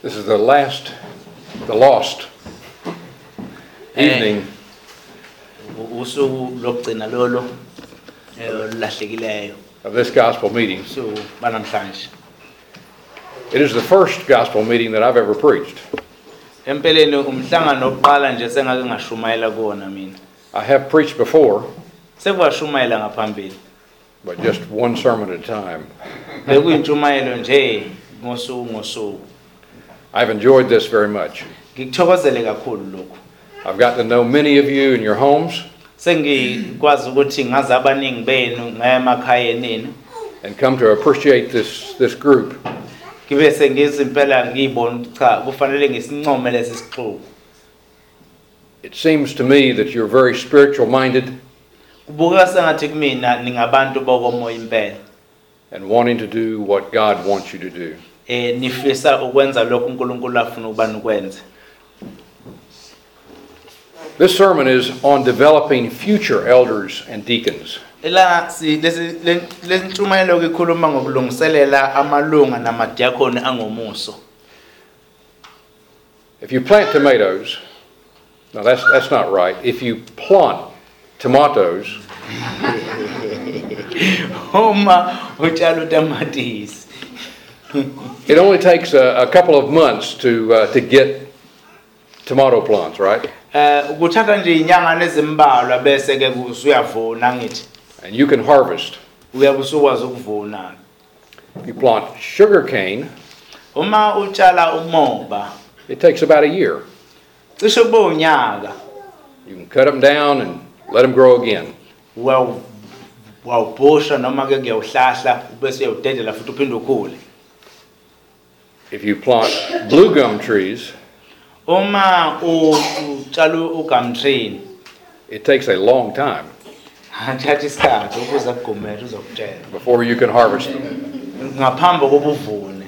This is the lost evening usuku lokugcina lolo lahlekileyo of this gospel meeting. so banamhlanje. It is the first gospel meeting that I've ever preached. Empeleni umhlangano oqala nje sengake ngashumayela kuona mina. I have preached before, Sekwashumayela ngaphambili. but just one sermon at a time. Bekuyintshumayelo nje ngosuku. I've enjoyed this very much. Ngikuthokozele kakhulu lokho. I've gotten to know many of you in your homes Sengikwazi ukuthi ngazi abaningi benu ngemakhaya nini. and come to appreciate this group. Kibe sengizimpela ngibona cha kufanele ngisincome lesi sixuku. It seems to me that you're very spiritual minded Kubuka sengathi kumina ningabantu bokomoya impela. and wanting to do what God wants you to do. Nifisa ukwenza lokho uNkulunkulu afuna ubani ukwenza. This sermon is on developing future elders and deacons. Ela si lentshumayelo ikhuluma ngokulungiselela amalunga namadiakoni angomuso. If you plant tomatoes, no, that's not right. If you plant tomatoes, Uma utshala utamatisi. it only takes a couple of months to get tomato plants, right? Kuthatha nje inyanga ezimbalwa bese ke usuyavuna ngithi. And you can harvest. Uyabusukwazi ukuvuna. If you plant sugar cane, Uma utshala umoba, it takes about a year. cishe kube unyaka. You can cut them down and let them grow again. Wawubhosha noma ke kuyawuhlahla bese uyawudedela futhi uphinde ukhule. If you plant blue gum trees, Uma utshala ugum tree, it takes a long time hathatha isikhathi ukuze kugumele uzokutshela. before you can harvest them. Ngaphambi kokuvune.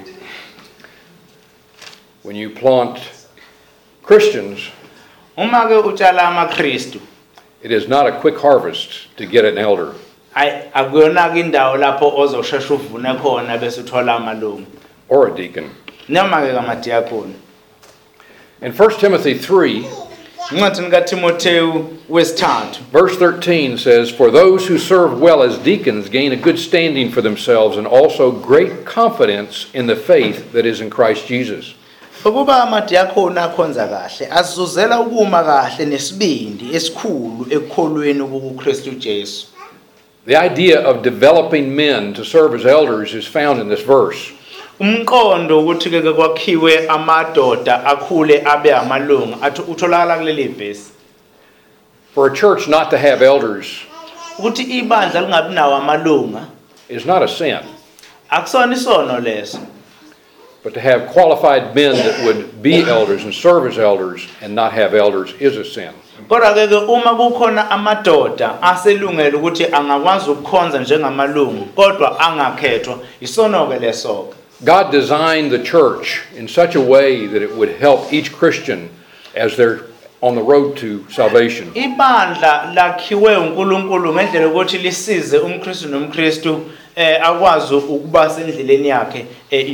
When you plant Christians, Uma ke utshala amaKristu, it is not a quick harvest to get an elder. akuyona ke indawo lapho ozoshesha uvune khona bese uthola amalungu. Or a deacon. Noma ke kamadiakoni. In 1 Timothy 3, Incwadi kaTimoteyu wesithathu. verse 13 says, "For those who serve well as deacons gain a good standing for themselves and also great confidence in the faith that is in Christ Jesus." Ukuba amadiakoni akhonza kahle azuzela ukuma kahle nesibindi esikhulu ekukholweni kuKristu Jesu. The idea of developing men to serve as elders is found in this verse. Umqondo ukuthi ke kwakhiwe amadoda akhule abe amalungu athi utholakala kuleli verse. For a church not to have elders Ukuthi ibandla lingabi nawo amalunga is not a sin, akusona isono leso. but to have qualified men that would be elders and serve as elders and not have elders is a sin. Kodwa ke uma kukhona amadoda aselungela ukuthi angakwazi ukukhonza njengamalungu kodwa angakhethwa isono ke leso. God designed the church in such a way that it would help each Christian as they're on the road to salvation. Ibandla lakhiwe uNkulunkulu ngendlela ukuthi lisize umKristu nomKristu akwazi ukuba sendleleni yakhe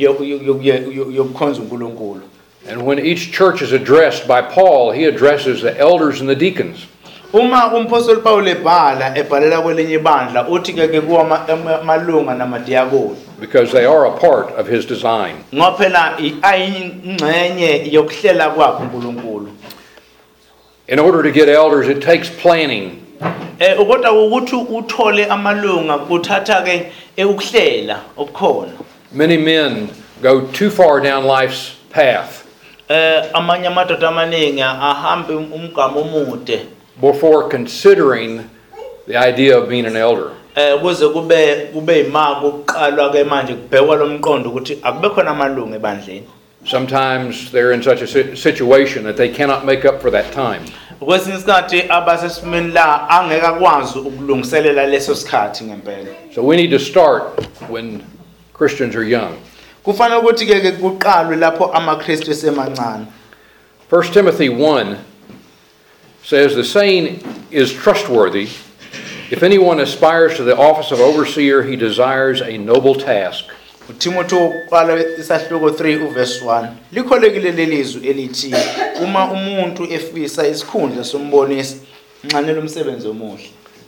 yokukhonza uNkulunkulu. And when each church is addressed by Paul, he addresses the elders and the deacons. Uma umpostoli Paul ebhalela kwelinye ibandla uthi ke kuwa amalunga namadiakoni. Because they are a part of his design. Ngoba phela ayingxenye yokuhlela kwakhe uNkulunkulu. In order to get elders, it takes planning. Kodwa ukuthi uthole amalunga kuthatha ke ukuhlela okukhona. Many men go too far down life's path Amanye amadoda amaningi ahambe umgamo omude before considering the idea of being an elder. kuze kube imaka ukuqalwa ke manje kubhekwa lomqondo ukuthi akube khona amalunga ebandleni. Sometimes they're in such a situation that they cannot make up for that time. Kwesinye isikhathi abasesimeni la angeke akwazi ukulungiselela leso sikhathi ngempela. So we need to start when Christians are young. Kufanele ukuthi ke kuqalwe lapho amaKristu esemancane. 1 Timothy 1 says, "The saying is trustworthy. If anyone aspires to the office of overseer, he desires a noble task." uTimothy oqala isahluko 3 uverse 1 likholekile lelizwi elithi uma umuntu efisa isikhundla sombonisi nxanele umsebenzi omuhle.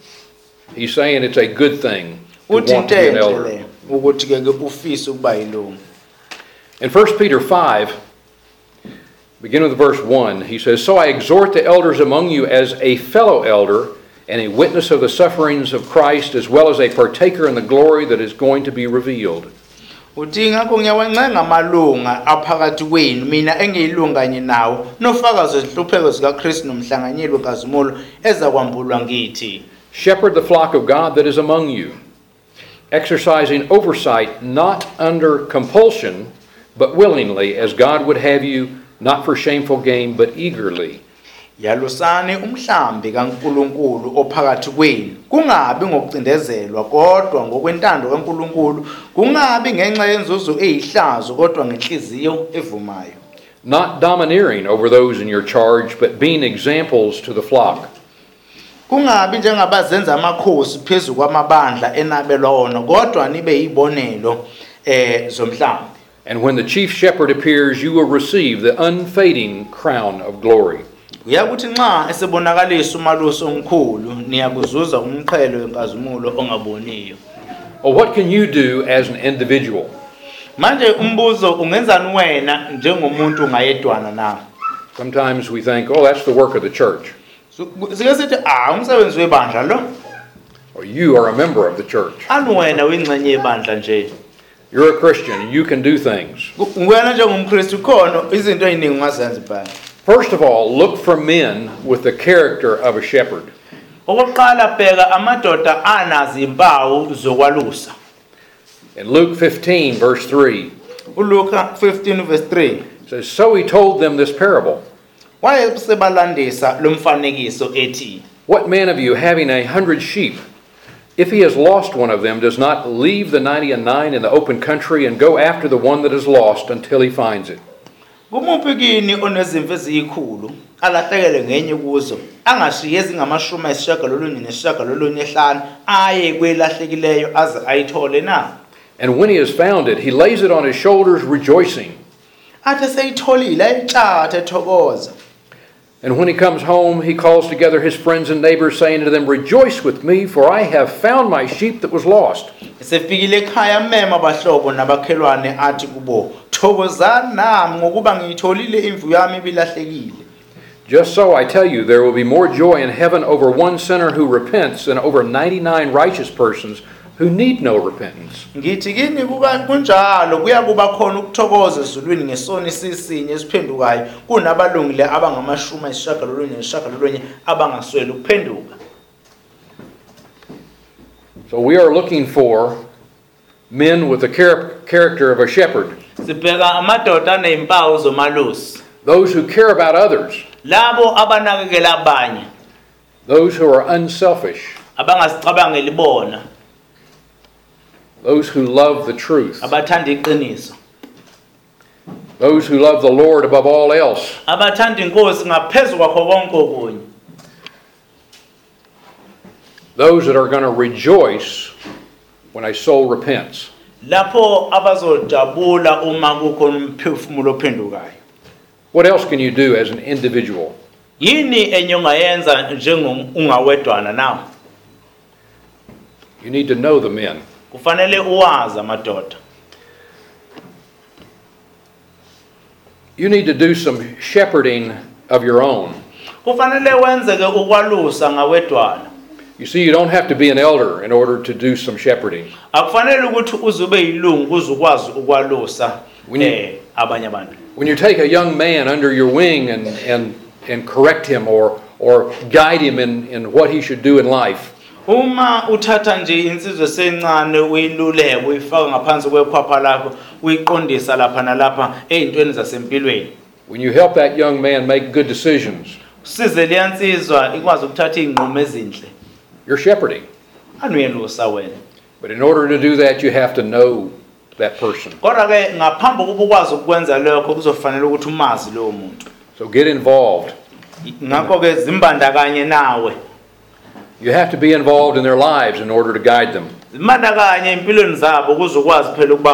He's saying it's a good thing to Uthi want to be an into elder. le ukuthi ke ufisa ukuba yilungu. In 1 Peter 5, beginning with verse 1, he says, "So I exhort the elders among you as a fellow elder and a witness of the sufferings of Christ, as well as a partaker in the glory that is going to be revealed." Uthi ngakho ngiyawancenga amalunga aphakathi kwenu mina engiyilunga kanye nawo nofakazi wezihlupheko zikaKristu nomhlanganyeli wenkazimulo ezakwambulwa ngithi. Shepherd the flock of God that is among you, exercising oversight not under compulsion, but willingly, as God would have you, not for shameful gain, but eagerly. Yalusani umhlambi kaNkulunkulu ophakathi kwenu kungabi ngokucindezelwa kodwa ngokwentando kaNkulunkulu, kungabi ngenxa yenzuzo eyihlazo kodwa ngenhliziyo evumayo. Not domineering over those in your charge, but being examples to the flock. Kungabi njengabazenza amakhosi phezulu kwamabandla enabelwa wona kodwa nibe yibonelo zomhlambi. And when the chief shepherd appears, you will receive the unfading crown of glory. Uyakuthi nxa esebonakalisa umalusi omkhulu niyakuzuza umqhele wenkazimulo ongaboniyo. Well, what can you do as an individual? Manje umbuzo ungenzani wena njengomuntu ngayedwana na? Sometimes we think, oh, that's the work of the church. Sike sithi umsebenzi webandla lo. Or you are a member of the church. Anu wena uyingxenye yebandla nje. You're a Christian and you can do things. Wena njengomKristu khona izinto eziningi ungazenza ibandla. First of all, look for men with the character of a shepherd. Okokuqala bheka amadoda anazi impawu zokwalusa. In Luke 15, verse 3, uLuka 15 verse 3 it says, "So he told them this parable. wayesebalandisa lo mfanekiso ethi, What man of you, having 100 sheep, if he has lost one of them, does not leave the 99 in the open country and go after the one that is lost until he finds it?" kumuphi kini onezimvu eziyikhulu alahlekele ngenye kuzo angashiye ezingama-95 aye kwelahlekileyo aze ayithole na? And when he has found it, he lays it on his shoulders, rejoicing. Athi seyitholile ayitshathe ethokoza. And when he comes home, he calls together his friends and neighbors, saying to them, "Rejoice with me, for I have found my sheep that was lost." Esefikile ekhaya mema abahlobo nabakhelwane athi kubo, thokozani nami ngokuba ngiyitholile imvu yami ebilahlekile. Just so I tell you, there will be more joy in heaven over one sinner who repents than over 99 righteous persons who need no repentance. Ngithi kini kunjalo kuyakuba khona ukuthokoza ezulwini ngesoni sisinye esiphendukayo kunabalungile abangama-99 abangasweli ukuphenduka. So we are looking for men with the character of a shepherd. Sibheka amadoda anezimpawu zomalusi. Those who care about others. Labo abanakekela abanye. Those who are unselfish. Abangazicabangeli bona. Those who love the truth. Abathanda iqiniso. Those who love the Lord above all else. Abathanda inkosi ngaphezulu kwakho konke okunye. Those that are going to rejoice when a soul repents. Lapho abazojabula uma kukho umphefumulo ophendukayo. What else can you do as an individual? Yini enye ongayenza njengongawedwana nawo? You need to know the men. Kufanele uwazi amadoda. You need to do some shepherding of your own. Kufanele wenzeke ukwalusa ngawedwana. You see, you don't have to be an elder in order to do some shepherding. Akufanele ukuthi uzube yilungu uzukwazi ukwalusa abanye abantu. When you take a young man under your wing and correct him or guide him in what he should do in life. Uma uthatha nje insizwe sencane uyiluleke uyifaka ngaphansi kwekhwapha lakho uyiqondisa lapha nalapha ezintweni zasempilweni. When you help that young man make good decisions. Usize liyansizwa ikwazi ukuthatha izinqumo ezinhle. You're shepherding. Anuyelusa wena. But in order to do that, you have to know that person. Kodwa ke ngaphambi kokuba ukwazi ukwenza lokho kuzofanele ukuthi umazi lowo muntu. So get involved. Ngakho ke zimbandakanye nawe. You have to be involved in their lives in order to guide them. Zimbandakanye empilweni zabo kuzokwazi phela ukuba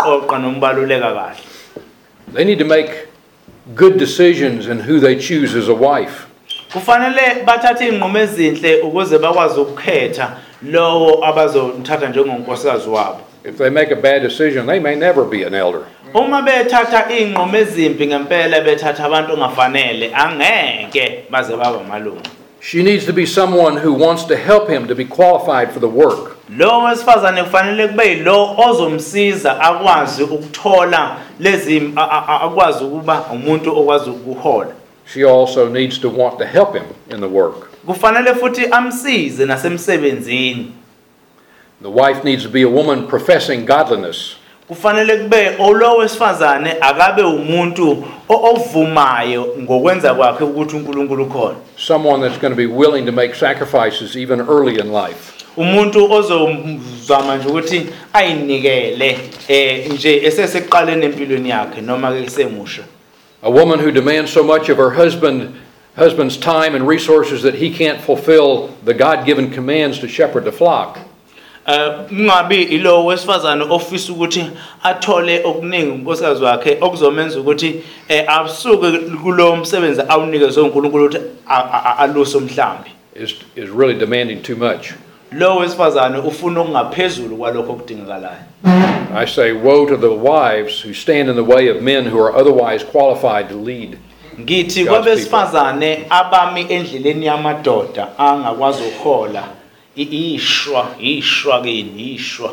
nokuqoqa nokubaluleka kahle. They need to make good decisions in who they choose as a wife. Kufanele bathathe inqumo ezinhle ukuze bakwazi ukukhetha lowo abazomthatha njengonkosikazi wabo. If they make a bad decision, they may never be an elder. Uma bethatha inqumo ezimbi ngempela bethatha abantu ongafanele angeke baze baba amalungu. She needs to be someone who wants to help him to be qualified for the work. Lo wesifazane kufanele kube yilo ozomsiza akwazi ukuthola lezi akwazi ukuba umuntu okwazi ukuhola. She also needs to want to help him in the work. Kufanele futhi amsize nasemsebenzini. The wife needs to be a woman professing godliness. Kufanele kube lo wesifazane akabe umuntu ovumayo ngokwenza kwakhe ukuthi uNkulunkulu ukhona. Someone that's going to be willing to make sacrifices even early in life. Umuntu ozozama nje ukuthi ayinikele nje esesekuqaleni empilweni yakhe noma ke semusha. A woman who demands so much of her husband's time and resources that he can't fulfill the God-given commands to shepherd the flock. Kungabi ilo wesifazane ofisa ukuthi athole okuningi unkosikazi wakhe okuzomenza ukuthi asuke kulo msebenzi awunikezwe uNkulunkulu ukuthi aluse umhlambi. Is really demanding too much. Lo wesifazane ufuna okungaphezulu kwalokho okudingakalayo. I say, woe to the wives who stand in the way of men who are otherwise qualified to lead. Ngithi kwabesifazane abami endleleni yamadoda angakwazi ukuhola ishwa kini ishwa.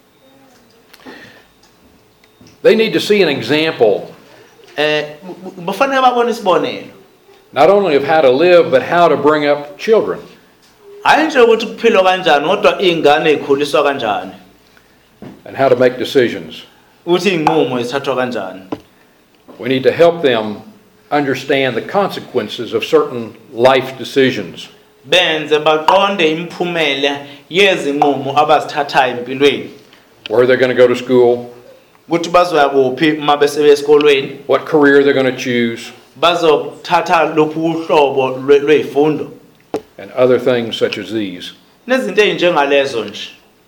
They need to see an example Bafanele babone isibonelo. not only of how to live but how to bring up children. Hayi nje ukuthi kuphilwa kanjani kodwa izingane ezikhuliswa kanjani. And how to make decisions. Uthi inqumo ezithathwa kanjani. We need to help them understand the consequences of certain life decisions. Benze baqonde imphumela yezinqumo abazithathayo empilweni. Where they're going to go to school, Ukuthi bazoya kuphi uma besebe esikolweni, what career they're going to choose, bazothatha lokhu uhlobo lwezifundo and other things such as these. nezinto ezinjengalezo nje.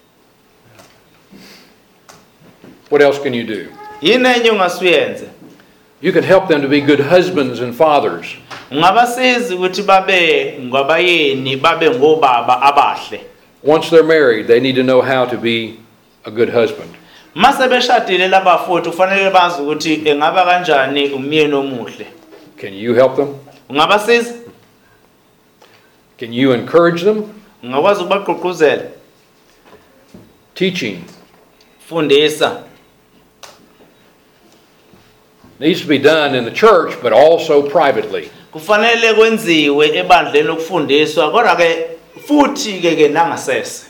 What else can you do? Yini enye ongasiyenze? You can help them to be good husbands and fathers. Ungabasiza ukuthi babe ngabayeni babe ngobaba abahle. Once they're married, they need to know how to be a good husband. Mase beshadile labafowethu kufanele bazi ukuthi engaba kanjani umyeni omuhle. Can you help them? Ungabasiza? Can you encourage them? Ungakwazi ukubagqugquzela? Teaching Fundisa. needs to be done in the church, but also privately. Kufanele kwenziwe ebandleni lokufundiswa kodwa ke futhi ke nangasese.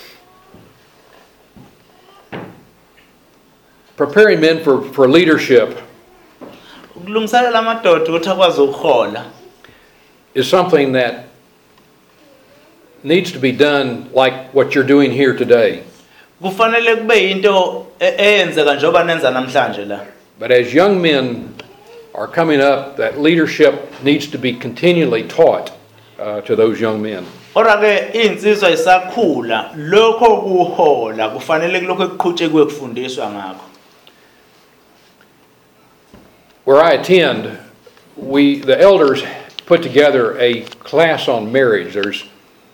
Preparing men for leadership Ukulungiselela amadoda ukuthi akwazi ukuhola is something that needs to be done like what you're doing here today. kufanele kube into eyenzeka njengoba nenza namhlanje la. But as young men are coming up, that leadership needs to be continually taught to those young men. Kodwa ke insizwa isakhula lokho kuhola kufanele kulokho ekuqhutshekwe kufundiswa ngakho. Where I attend, the elders put together a class on marriage. There's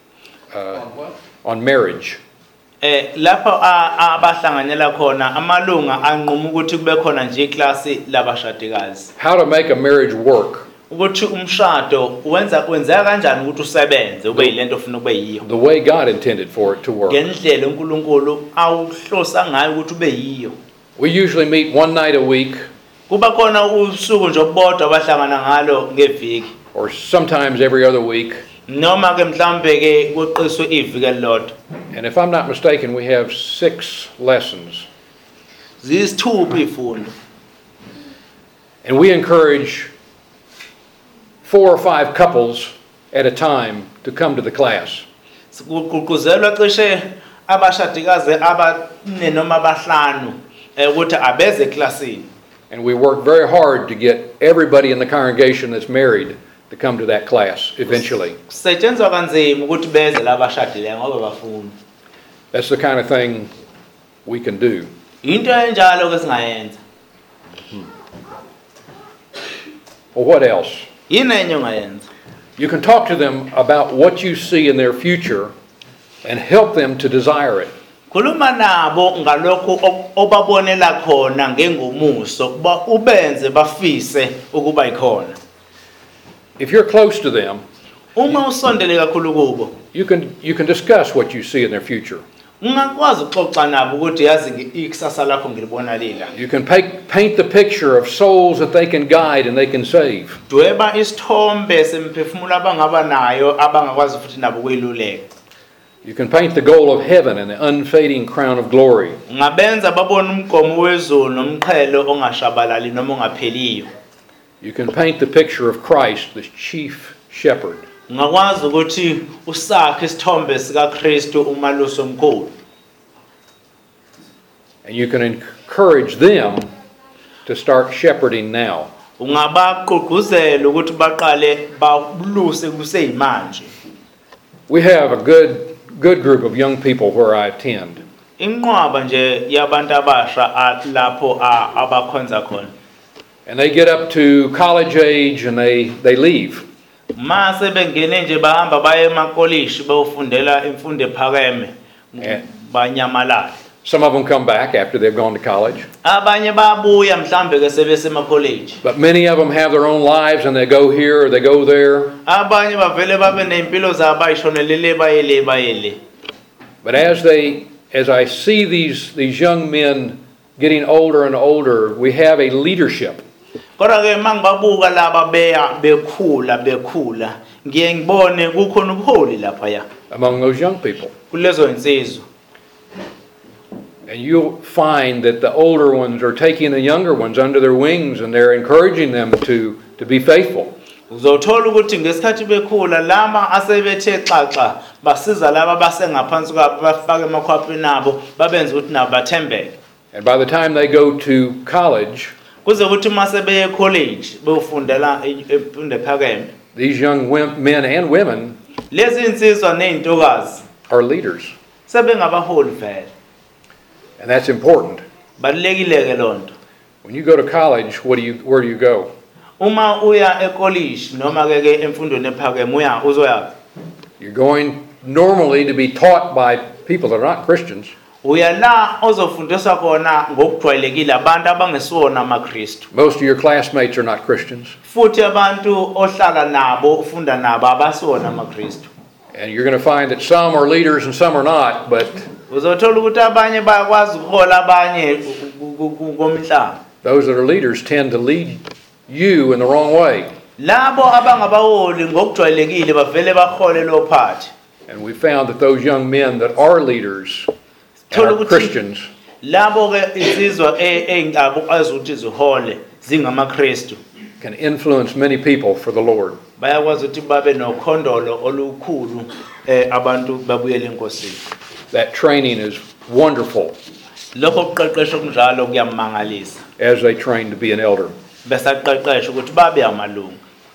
on marriage. Lapho abahlanganyela khona amalunga anquma ukuthi kube khona nje iklasi labashadikazi. How to make a marriage work. Ukuthi umshado wenzeka kanjani ukuthi usebenze ube yilento ofuna ube yiyo. The way God intended for it to work. Ngendlela uNkulunkulu awuhlosa ngayo ukuthi ube yiyo. We usually meet one night a week. Kuba khona usuku nje obodwa abahlangana ngalo ngeviki. Or sometimes every other week. Noma ke mhlambe ke kuqiswe iviki elilodwa. And if I'm not mistaken, we have 6 lessons. Ziyisithupha izifundo. And we encourage 4 or 5 couples at a time to come to the class. Kuququzelwa cishe abashadikazi abane noma abahlanu ukuthi abeze eklasini. And we work very hard to get everybody in the congregation that's married to come to that class eventually. Kusetshenzwa kanzima ukuthi beze labashadile ngoba bafuna. That's the kind of thing we can do. into enjalo ke singayenza. Well, what else? Yini enye ongayenza? You can talk to them about what you see in their future and help them to desire it. Khuluma nabo ngalokho obabonela khona ngengomuso kuba ubenze bafise ukuba ikhona. If you're close to them, Uma usondele kakhulu kubo, you can discuss what you see in their future. ungakwazi ukuxoxa nabo ukuthi yazi ikusasa lakho ngilibona lila. You can paint the picture of souls that they can guide and they can save. Dweba isithombe semphefumulo abangaba nayo abangakwazi futhi nabo kweluleka. You can paint the goal of heaven and the unfading crown of glory. Ngabenza babona umgomo wezulu nomqhelo ongashabalali noma ongapheliyo. You can paint the picture of Christ, the chief shepherd. Ngakwazi ukuthi usakhe isithombe sika Kristu umalusi omkhulu. And you can encourage them to start shepherding now. Ungabaqhuquzela ukuthi baqale baluse kuseyimanje. We have a good group of young people where I attend. Inqwaba nje yabantu abasha lapho abakhonza khona. And they get up to college age and they leave. Mase bengene nje bahamba baye emakolisi bayofundela imfundo ephakeme banyamalala. Some of them come back after they've gone to college. Abanye babuya mhlambe ke sebesemakolisi. But many of them have their own lives and they go here or they go there. Abanye bavele babe nempilo zabo ayishonelele bayele. But as I see these young men getting older and older, we have a leadership. Kodwa ke mangibabuka laba beya bekhula ngiye ngibone kukhona ubuholi lapha ya Among those young people. kulezo insizwa. And you'll find that the older ones are taking the younger ones under their wings and they're encouraging them to be faithful. Uzothola ukuthi ngesikhathi bekhula lama asebethe xaxa basiza laba basengaphansi kwabo bafake emakhwapheni nabo babenza ukuthi nabo bathembeke. And by the time they go to college, Kuze ukuthi mase beye college beyofundela imfundo ephakeme. these young men and women Lezi insizwa nezintokazi are leaders. sebengabaholi vele. And that's important. Balekile ke lonto. When you go to college, where do you go? Uma uya ecollege noma ke emfundweni ephakeme uzoya. You're going normally to be taught by people that are not Christians. Uya la ozofundiswa khona ngokujwayelekile abantu abangesona amaKristu. Most of your classmates are not Christians. Futhi abantu ohlala nabo ufunda nabo abasona amaKristu. And you're going to find that some are leaders and some are not, but Uzothola ukuthi abanye bayakwazi ukuhola abanye komhlaba. those that are leaders tend to lead you in the wrong way. Labo abangabaholi ngokujwayelekile bavele bahole lo phathi. And we found that those young men that are leaders and are Christians Labo ke insizwa engabo azuthi zihole zingamaKristu can influence many people for the Lord. bayakwazi ukuthi babe nokhondolo olukhulu abantu babuyele enkosini. That training is wonderful Lokho kuqeqesho kunjalo kuyamangalisa. as they train to be an elder. Besaqeqesha ukuthi babe amalungu.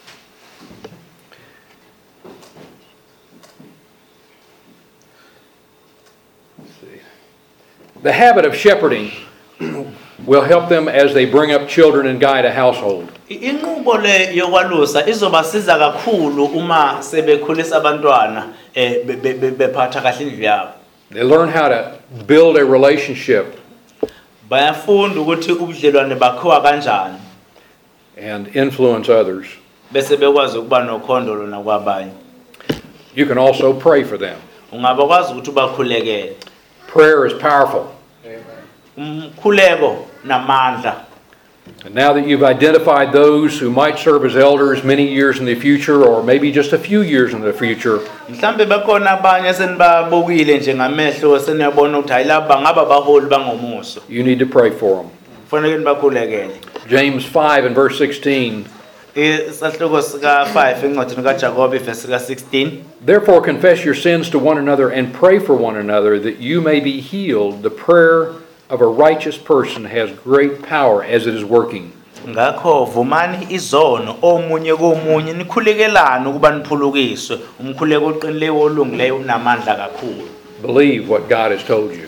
The habit of shepherding will help them as they bring up children and guide a household. Inqubo le yokwalusa izobasiza kakhulu uma sebekhulisa abantwana bephatha kahle indlu yabo. They learn how to build a relationship Bayafunda ukuthi ubudlelwane bakhiwa kanjani and influence others. bese bekwazi ukuba nokhondolo nakwabanye. You can also pray for them. Ungabakwazi ukuthi ubakhulekele. Prayer is powerful. Umkhuleko namandla. And now that you've identified those who might serve as elders many years in the future, or maybe just a few years in the future, Mhlambe bakhona abanye senibabukile njengamehlo seniyabona ukuthi ayilaba ngaba baholi bangomuso. you need to pray for them. Kufanele nibakhulekele. James 5 and verse 16, Isahloko sika 5 encwadini kaJakobe verse sika 16. therefore confess your sins to one another and pray for one another that you may be healed. The prayer of a righteous person has great power as it is working. Ngakho vumani izono omunye komunye nikhulekelana ukuba niphulukiswe. Umkhuleko oqinileyo olungileyo unamandla kakhulu. Believe what God has told you.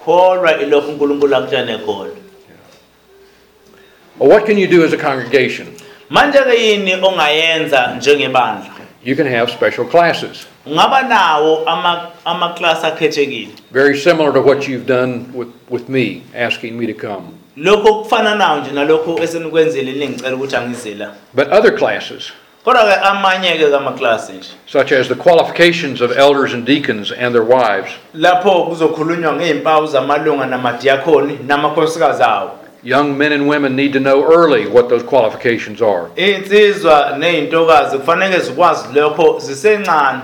kholwa ilokhu uNkulunkulu akutshane khona. Well, what can you do as a congregation? Manje ke yini ongayenza njengebandla? You can have special classes, Ungaba nawo ama-class akhethekile. very similar to what you've done with me, asking me to come. Lokho kufana nawo nje nalokho esenikwenzile ningicela ukuthi angizela. But other classes, Kodwa ke amanye ke ama-class nje. such as the qualifications of elders and deacons and their wives, Lapho kuzokhulunywa ngeimpawu zamalunga namadiakoni namakhosikazi awo. young men and women need to know early what those qualifications are. Insizwa nezintokazi kufanele zikwazi lokho zisencane.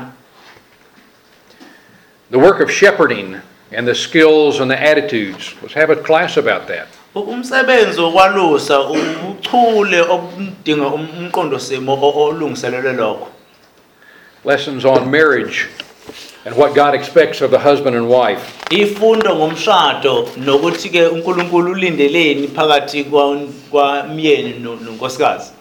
The work of shepherding and the skills and the attitudes. Let's have a class about that. Umsebenzi wokwalusa ubuchule obudinga umqondo simo olungiselelwe lokho. Lessons on marriage and what God expects of the husband and wife. Ifundo ngomshado nokuthi ke uNkulunkulu ulindeleni phakathi kwamyeni nonkosikazi.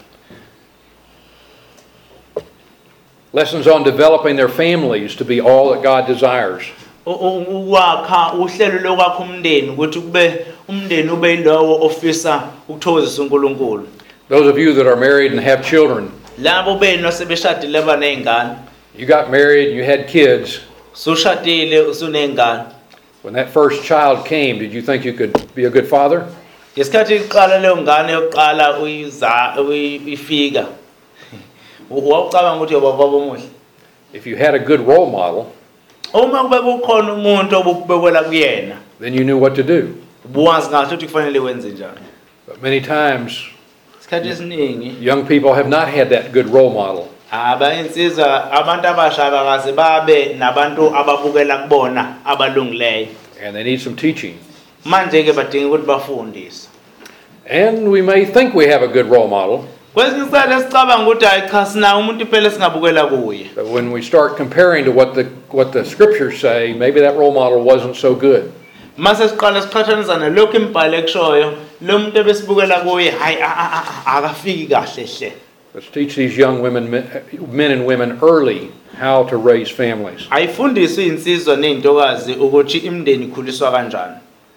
Lessons on developing their families to be all that God desires. Ukwakha uhlelo lokwakha umndeni ukuthi kube umndeni ube yilowo ofisa ukuthokozisa uNkulunkulu. Those of you that are married and have children, Labo beno sebeshadile banezingane, you got married and you had kids. usushadile usunezingane. When that first child came, did you think you could be a good father? Ngesikhathi iqala leyo ngane yokuqala uyifika. Wawucabanga ukuthi ubaba omuhle. If you had a good role model, Uma kube kukhona umuntu obubekwela kuyena, then you knew what to do. ubuwazi ngathi ukuthi kufanele wenze njani. But many times, Isikhathi esiningi young people have not had that good role model. insizwa abantu abasha abakaze babe nabantu ababukela kubona abalungileyo. And they need some teaching. Manje ke badinga ukuthi bafundiswe. And we may think we have a good role model, Kwesinye isikhathi esicabanga ukuthi hayi cha sinawo umuntu phela singabukela kuye. but when we start comparing to what the scriptures say, maybe that role model wasn't so good. Mase siqala siqhathanisa nalokho imibhalo ekushoyo, lo muntu ebesibukela kuye hayi akafiki kahle hle. Let's teach these young men and women early how to raise families. Ayifundiswe insizwa nezintokazi ukuthi imndeni ikhuliswa kanjani.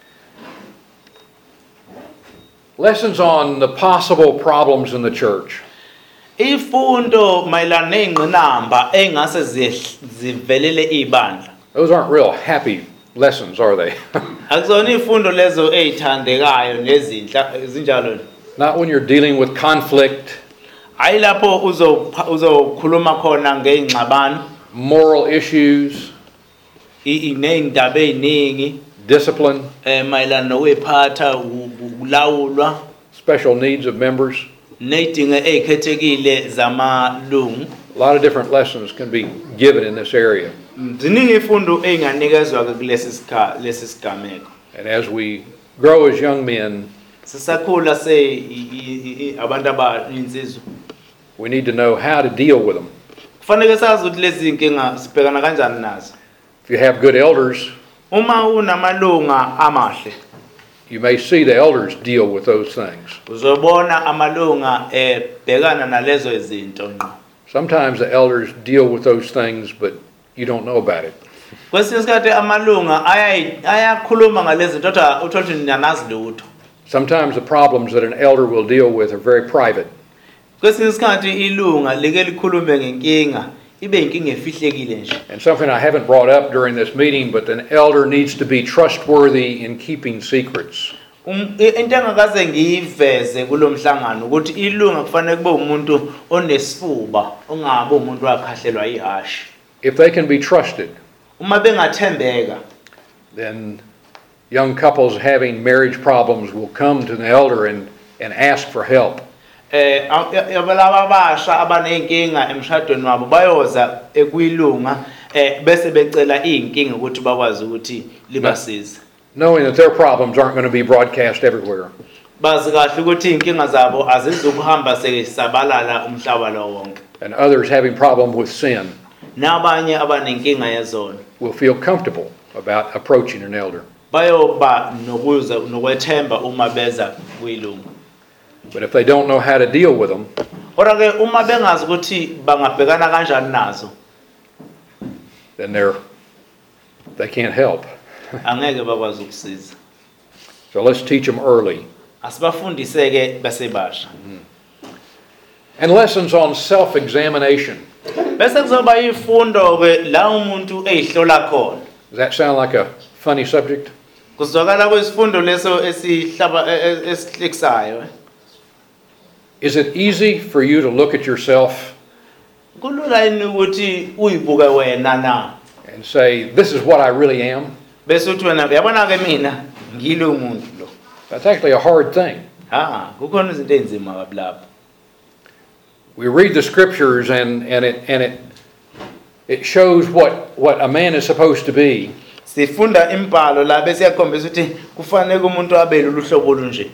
Lessons on the possible problems in the church. Ifundo mayelana nezingqinamba engase zivelele ibandla. Those aren't real happy lessons, are they? Akusona ifundo lezo ezithandekayo nezinhla zinjalo. Not when you're dealing with conflict, Hayi lapho uzokhuluma khona ngezingxabano, moral issues, inezindaba eziningi discipline, mayelana nokwephatha ukulawulwa, special needs of members. nezidingo ezikhethekile zamalungu. A lot of different lessons can be given in this area. Ziningi ifundo enganikezwa kulesi sigameko. And as we grow as young men, Sisakhula abantu abayinsizwa. we need to know how to deal with them. Kufanele sazi ukuthi lezi inkinga sibhekana kanjani nazo. If you have good elders, Uma unamalunga amahle, you may see the elders deal with those things. uzobona amalunga bhekana nalezo izinto ngqo. Sometimes the elders deal with those things, but you don't know about it. Kwesinye isikhathi amalunga ayakhuluma ngalezi zinto kodwa uthola ukuthi niyanazi lutho. Sometimes the problems that an elder will deal with are very private. Kwesinye isikhathi ilunga like likhulume ngenkinga ibe inkinga efihlekile nje. And something I haven't brought up during this meeting, but an elder needs to be trustworthy in keeping secrets. Into engakaze ngiyiveze kulomhlangano ukuthi ilunga kufanele kube umuntu onesifuba, ongabe umuntu wakhahlelwa ihashi. If they can be trusted, Uma bengathembeka, then young couples having marriage problems will come to the elder and ask for help. Abalaba abasha abanenkinga emshadweni wabo bayoza ekuyilunga bese becela inkinga ukuthi bakwazi ukuthi libasize. Knowing that their problems aren't going to be broadcast everywhere. Bazi kahle ukuthi inkinga zabo azizukuhamba sesabalala umhlaba lo wonke. And others having problem with sin Nabanye abanenkinga yezono will feel comfortable about approaching an elder. bayoba nokwethemba uma beza kuyilunga. But if they don't know how to deal with them, Ora ke uma bengazi ukuthi bangabhekana kanjani nazo, then they can't help. angeke bakwazi ukusiza. So let's teach them early. Asibafundiseke basebasha. And lessons on self-examination. Bese kuzoba ifundo ke la umuntu eyihlola khona. Does that sound like a funny subject? Kuzwakala kwesifundo leso esihlaba esihlekisayo. Is it easy for you to look at yourself Kulula yini ukuthi uyibuke wena na? and say, this is what I really am? Bese uthi wena uyabona ke mina ngilo umuntu lo. That's actually a hard thing. Kukhona izinto ezimba kablapha. We read the scriptures and it shows what a man is supposed to be. Sifunda imbhalo la bese yakhombisa ukuthi kufanele umuntu abe lolu hlobo lunje.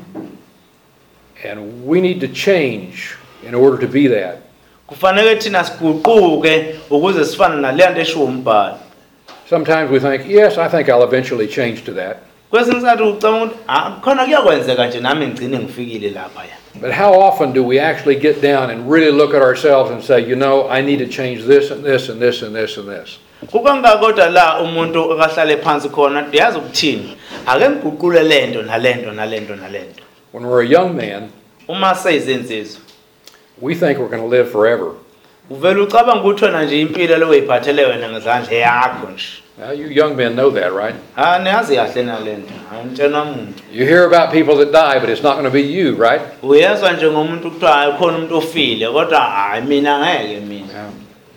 And we need to change in order to be that. Kufanele thina siguquke ukuze sifane nale nto esho umbhalo. Sometimes we think, yes, I think I'll eventually change to that. Kwesinye isikhathi ucabanga ukuthi khona kuyakwenzeka nje nami ngigcine ngifikile lapha ya. But how often do we actually get down and really look at ourselves and say, you know, I need to change this and this and this and this and this? Kukanga kodwa la umuntu akahlale phansi khona yazi ukuthini ake ngiguqule lento nalento nalento nalento. When we're a young man, Uma seyizenzizwe we think we're going to live forever. uvela ucabanga ukuthi wena nje impilo loyiphathele wena ngezandla yakho nje. Now, you young men know that, right? Niyazi kahle nalento awumtshena umuntu. You hear about people that die, but it's not going to be you, right? Uyezwa nje ngomuntu kuthiwa khona umuntu ofile kodwa hayi mina ngeke mina.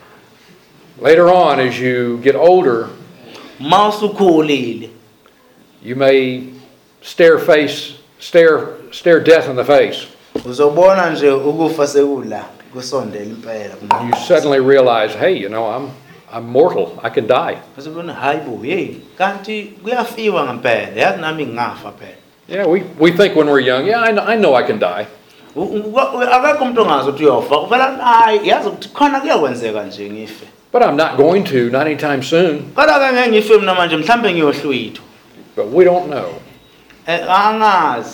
Later on, as you get older, Mawusukhulile you may stare death in the face. uzobona nje ukufa sekula kusondela impela. You suddenly realize, hey, you know, I'm mortal. I can die. Uzobona hayibo hey kanti kuyafiwa ngempela yazi nami ngingafa phela. Yeah, we think when we're young, yeah, I know I can die. Akakho umuntu ongazi ukuthi uyofa uvela hayi yazi ukuthi khona kuyakwenzeka nje ngife. But I'm not going to, not anytime soon. Kodwa ke ngeke ngife mina manje mhlambe ngiyohlwitha. But we don't know. Angazi.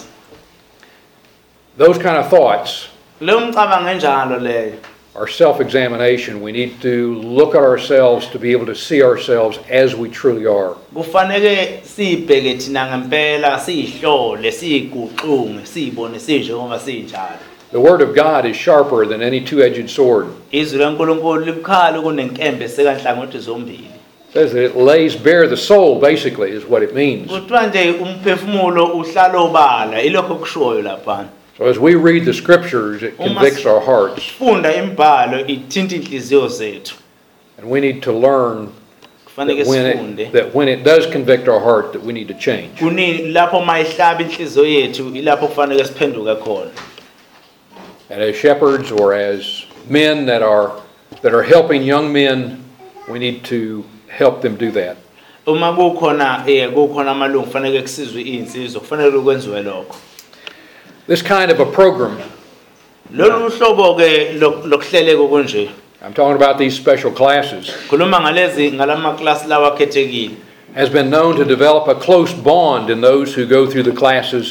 Those kind of thoughts Lo mcabango enjalo leyo. are self-examination. We need to look at ourselves to be able to see ourselves as we truly are. Kufanele sibheke thina ngempela sihlole siguqunge sibone sinje ngoba sinjalo. The Word of God is sharper than any two-edged sword. Izwi leNkulunkulu libukhali kunenkembe sekanhlangothi zombili. It says that it lays bare the soul, basically, is what it means. Kuthiwa nje umphefumulo uhlala obala ilokho kushoyo lapha. So as we read the Scriptures, it convicts our hearts. Funda imbhalo ithinta inhliziyo zethu. And we need to learn Kufanele sifunde. that when it does convict our heart, that we need to change. Kunini lapho mayihlaba inhliziyo yethu ilapho kufanele siphenduke khona. And as shepherds or as men that are helping young men, we need to help them do that. Uma kukhona amalungu kufanele kusizwe insizwa kufanele ukwenziwe lokho. This kind of a program, Lolu hlobo ke lokuhleleka konje. I'm talking about these special classes, Khuluma ngalezi ngalama class lawa khethekile. has been known to develop a close bond in those who go through the classes.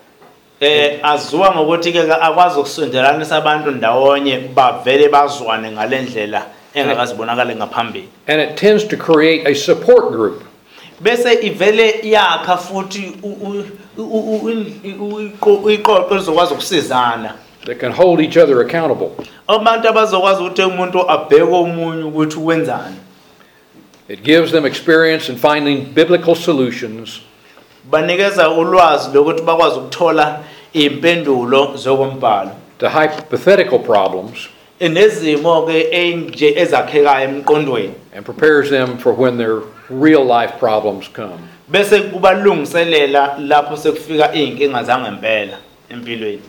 Aziwa ngokuthi ke akwazi ukusondelanisa abantu ndawonye bavele bazwane ngalendlela engakazibonakala ngaphambili. And it tends to create a support group. Bese ivele yakha futhi uyiqoqo lizokwazi ukusizana. That can hold each other accountable. Abantu abazokwazi ukuthi umuntu abheke omunye ukuthi wenzani. It gives them experience in finding biblical solutions Banikeza ulwazi lokuthi bakwazi ukuthola impendulo zokumbhalo. to hypothetical problems Enezimo ke enje ezakhekayo emqondweni. and prepares them for when their real life problems come. Bese kubalungiselela lapho sekufika izinkinga zangempela empilweni.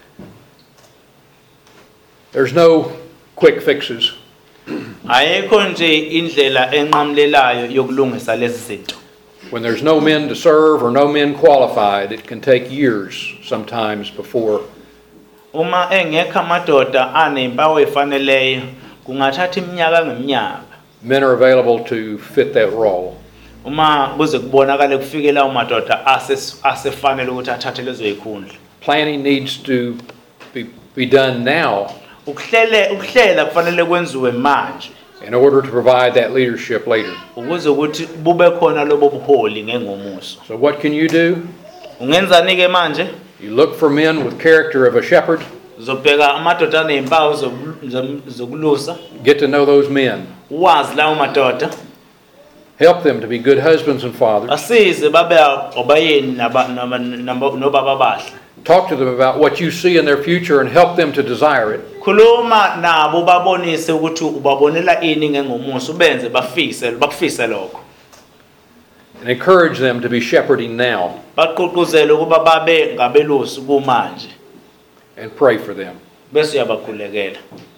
There's no quick fixes. Ayikho nje indlela enqamlelayo yokulungisa lezi zinto. When there's no men to serve or no men qualified, it can take years sometimes before Uma engekho amadoda anempawu efaneleyo kungathatha iminyaka ngeminyaka. men are available to fit that role. Uma kuze kubonakale kufikela umadoda asefanele ukuthi athathe lezo zikhundla. Planning needs to be done now Ukuhlela kufanele kwenziwe manje. in order to provide that leadership later. ukuze ukuthi bube khona lobo buholi ngengomuso. So what can you do? Ungenzani ke manje? You look for men with character of a shepherd. Uzobheka amadoda anezimpawu zokulusa, Get to know those men. wazi lawo madoda, Help them to be good husbands and fathers. asize babe obayeni nobaba bahle. Talk to them about what you see in their future and help them to desire it. Khuluma nabo babonise ukuthi ubabonela ini ngengomuso, benze bakufise lokho. And encourage them to be shepherding now Baqoqozele ukuba babe ngabelusi kumanje, and pray for them. bese uyabakhulekela.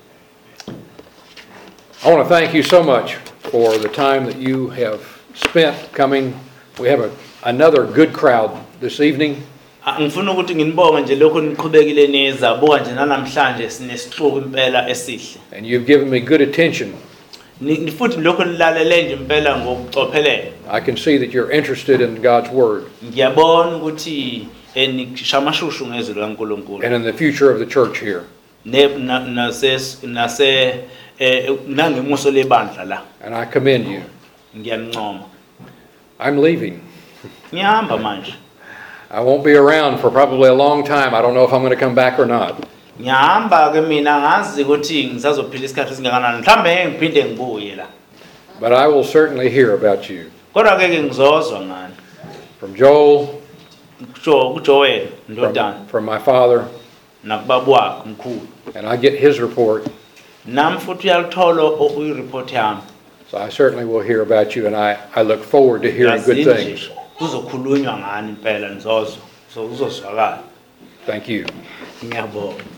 I want to thank you so much for the time that you have spent coming. We have another good crowd this evening. Ngifuna ukuthi nginibonge nje lokho niqhubekile neza buka nje namhlanje sinesixuku impela esihle. And you've given me good attention. Futhi lokho nilalele nje impela ngokucophelela. I can see that you're interested in God's Word Ngiyabona ukuthi nishamashushu ngezwi likaNkulunkulu. and in the future of the church here. Nangemuso lebandla la. And I commend you. Ngiyanincoma. I'm leaving. Ngiyahamba manje. I won't be around for probably a long time. I don't know if I'm going to come back or not. Ngiyahamba ke mina ngazi ukuthi ngisazophila isikhathi singakanani. Mhlambe ngiphinde ngibuye la. But I will certainly hear about you. Kodwa ke ngizozwa ngani. From Joel, Kujoel ndodana from my father, nakubaba wakhe mkhulu. and I get his report. Nami futhi uyalithola report yami. So I certainly will hear about you, and I look forward to hearing good things. Kuzokhulunywa ngani impela nizozwa. So uzozwakala. Thank you. Ngiyabonga.